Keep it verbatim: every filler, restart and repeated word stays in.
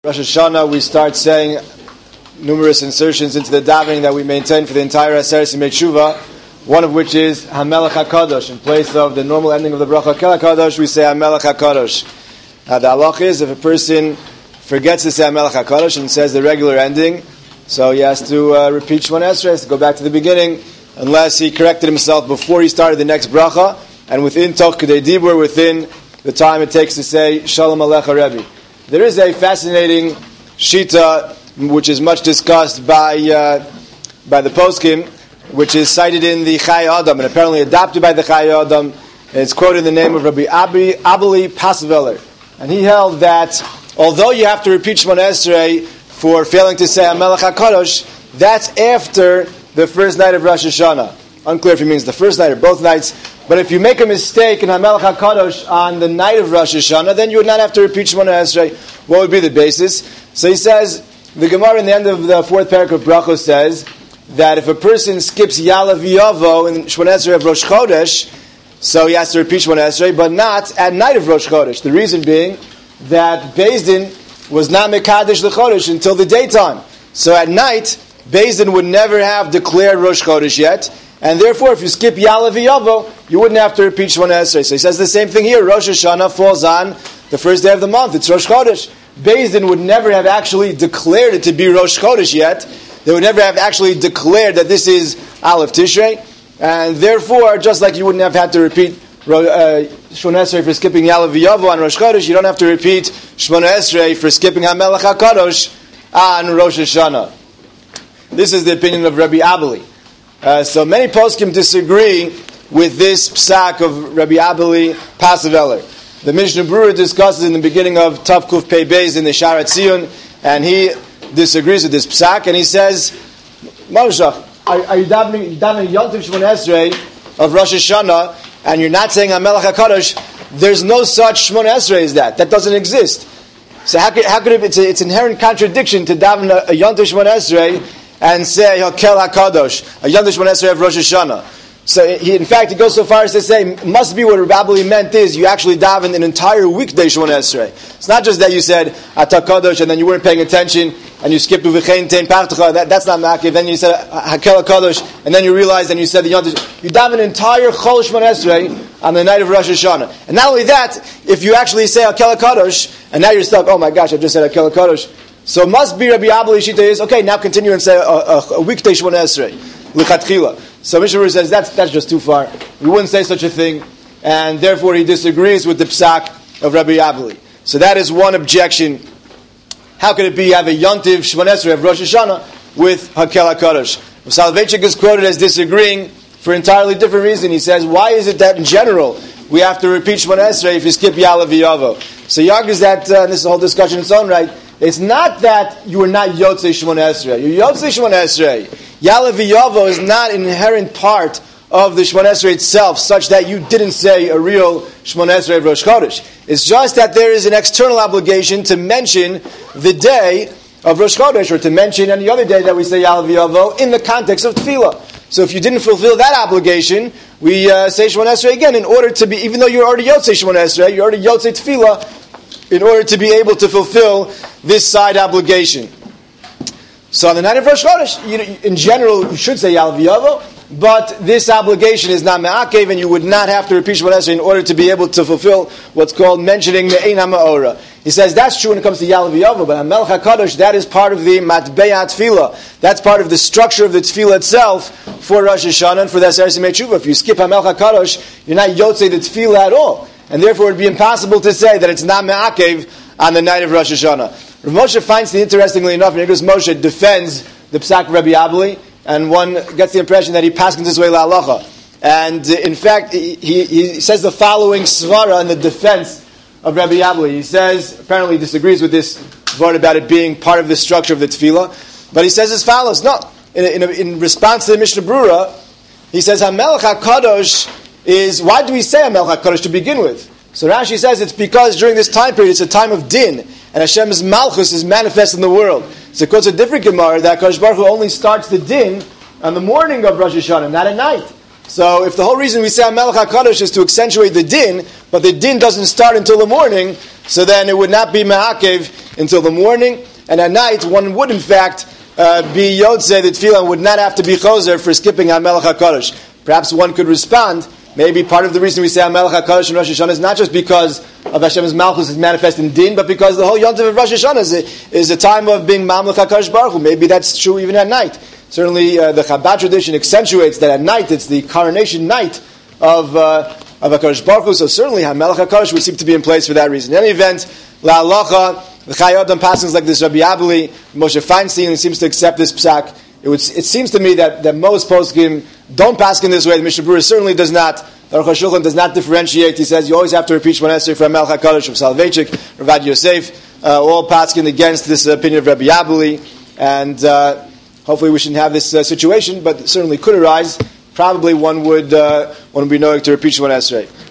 Rosh Hashanah, we start saying numerous insertions into the davening that we maintain for the entire Aseret Yimei Tshuva, one of which is HaMelech HaKadosh. In place of the normal ending of the bracha Kel HaKadosh, we say HaMelech HaKadosh. Now the halach is, if a person forgets to say HaMelech HaKadosh and says the regular ending, so he has to uh, repeat Shemona Esrei, to go back to the beginning, unless he corrected himself before he started the next bracha, and within Toch Kedei Dibur, within the time it takes to say Shalom Alecha Rebbe. There is a fascinating shita which is much discussed by uh, by the poskim, which is cited in the Chai Adam and apparently adopted by the Chai Adam. And it's quoted in the name of Rabbi Abi, Abeli Pasveler, and he held that although you have to repeat Shemona Esrei for failing to say HaMelech HaKadosh, that's after the first night of Rosh Hashanah. Unclear if he means the first night or both nights. But if you make a mistake in HaMelech HaKadosh on the night of Rosh Hashanah, then you would not have to repeat Shemona Esrei. What would be the basis? So he says, the Gemara in the end of the fourth paragraph of Brachos says that if a person skips Ya'aleh V'yavo in Shemona Esrei of Rosh Chodesh, so he has to repeat Shemona Esrei, but not at night of Rosh Chodesh. The reason being that Beis Din was not Mekadesh L'Chodesh until the daytime. So at night, Beis Din would never have declared Rosh Chodesh yet, and therefore, if you skip Ya'aleh V'yavo, you wouldn't have to repeat Shemona Esrei. So he says the same thing here. Rosh Hashanah falls on the first day of the month. It's Rosh Chodesh. Beis Din would never have actually declared it to be Rosh Chodesh yet. They would never have actually declared that this is Aleph Tishrei. And therefore, just like you wouldn't have had to repeat uh, Shemona Esrei for skipping Ya'aleh V'yavo on Rosh Chodesh, you don't have to repeat Shemona Esrei for skipping HaMelech HaKadosh on Rosh Hashanah. This is the opinion of Rabbi Abeli. Uh, so many poskim disagree with this psak of Rabbi Abeli Pasveler. The Mishnah Berurah discusses in the beginning of Tav Kuf Pei Beis in the Sharat Tziyun, and he disagrees with this psak, and he says, Moshe, are, are you davening Yontiv Shemona Esrei of Rosh Hashanah, and you're not saying HaMelech HaKadosh? There's no such Shemona Esrei as that. That doesn't exist. So how could, how could it be? It's, a, it's inherent contradiction to daven a, a Yontiv Shemona Esrei and say Kel HaKadosh, a Yontiv Shemona Esrei of Rosh Hashanah. So he, in fact, he goes so far as to say, must be what Rabbi Abeli meant is you actually daven an entire weekday Shemona Esrei. It's not just that you said Ata Kadosh and then you weren't paying attention and you skipped Uvichein Tein Partucha. That, that's not Makiv. Then you said Hakel HaKadosh and then you realized and you said the Yontiv. You daven an entire Chol Shemona Esrei on the night of Rosh Hashanah. And not only that, if you actually say Hakel HaKadosh and now you're stuck, oh my gosh, I just said Hakel HaKadosh. So it must be Rabbi Abeli Shita is, okay, now continue and say a, a, a weekday Shemona Esrei. L'chatchila. So Mishnah Berurah says that's that's just too far. We wouldn't say such a thing, and therefore he disagrees with the psak of Rabbi Abeli. So that is one objection. How could it be you have a Yontiv Shemona Esrei of Rosh Hashanah with Hakel HaKadosh? Soloveitchik is quoted as disagreeing for an entirely different reason. He says, why is it that in general we have to repeat Shemona Esrei if you skip Ya'aleh V'yavo? So he argues that, uh, and this is a whole discussion in its own right, it's not that you are not Yotzei Shemona Esrei. You're Yotzei Shemona Esrei. Ya'aleh V'yavo is not an inherent part of the Shemona Esrei itself, such that you didn't say a real Shemona Esrei of Rosh Chodesh. It's just that there is an external obligation to mention the day of Rosh Chodesh, or to mention any other day that we say Ya'aleh V'yavo in the context of Tefillah. So if you didn't fulfill that obligation, we uh, say Shemona Esrei again in order to be, even though you're already Yotzei Shemona Esrei, you're already Yotzei Tefillah, in order to be able to fulfill this side obligation. So on the night of Rosh Chodesh, you, in general, you should say Ya'aleh V'yavo, but this obligation is not me'akev, and you would not have to repeat Shemona Esrei in order to be able to fulfill what's called mentioning Me'ein HaMa'ora. He says that's true when it comes to Ya'aleh V'yavo, but HaMelech HaKadosh, that is part of the Matbeya Tefillah. That's part of the structure of the Tefillah itself for Rosh Hashanah and for the Aseret Yimei Tshuva. If you skip HaMelech HaKadosh, you're not Yotzei the Tefillah at all. And therefore it would be impossible to say that it's not me'akev on the night of Rosh Hashanah. Rav Moshe finds it, interestingly enough, Nigros Moshe defends the psak of Rabbi Abeli, and one gets the impression that he passes this way la'alacha. And uh, in fact, he, he says the following svara in the defense of Rabbi Abeli. He says, apparently he disagrees with this word about it being part of the structure of the tefillah, but he says as follows. No, in, in, in response to the Mishnah Berurah, he says, HaMelech HaKadosh is, why do we say HaMelech HaKadosh to begin with? So Rashi says it's because during this time period it's a time of din, and Hashem's malchus is manifest in the world. So it quotes a different Gemara that Kadosh Baruch Hu only starts the din on the morning of Rosh Hashanah, not at night. So if the whole reason we say HaMelech HaKadosh is to accentuate the din, but the din doesn't start until the morning, so then it would not be me'akev until the morning, and at night one would in fact uh, be Yotze, the tefillah would not have to be Choser for skipping HaMelech HaKadosh. Perhaps one could respond, maybe part of the reason we say HaMelech HaKadosh in Rosh Hashanah is not just because of Hashem's Malchus is manifest in Din, but because the whole Yontiv of Rosh Hashanah is a, is a time of being Mamlech HaKadosh Baruch Hu. Maybe that's true even at night. Certainly uh, the Chabad tradition accentuates that at night it's the coronation night of uh, of HaKadosh Baruch Hu, so certainly HaMelech HaKadosh would seem to be in place for that reason. In any event, La'alacha, the Chayei Adam passes like this Rabbi Abeli, Moshe Feinstein seems to accept this psak. It, would, it seems to me that, that most poskim don't pass in this way. The Mishnah Berurah certainly does not. The Aruch HaShulchan does not differentiate. He says you always have to repeat Shemona Esrei for HaMelech HaKadosh, from Soloveitchik, Ravad Yosef, uh, all passing against this opinion of Rabbi Abeli, and uh, hopefully we shouldn't have this uh, situation, but it certainly could arise. Probably one would uh, one would be knowing to repeat Shemona Esrei.